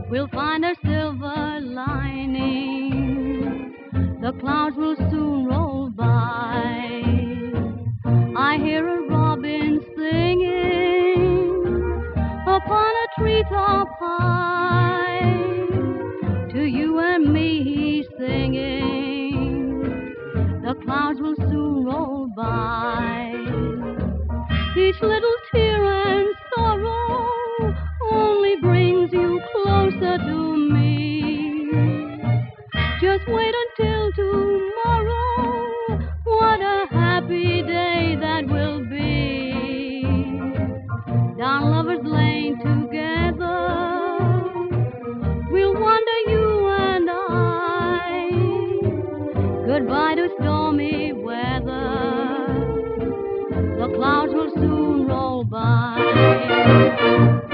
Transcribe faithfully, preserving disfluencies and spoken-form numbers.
we'll find a silver lining. The clouds will soon roll by. I hear a robin singing upon a treetop high. To you and me he's singing, the clouds will soon roll by. Each little tear and sorrow only brings you closer to me. Just wait until tomorrow, what a happy day that will be. Down Lover's Lane together, we'll wander you and I. Goodbye to stormy weather, the clouds will soon roll by.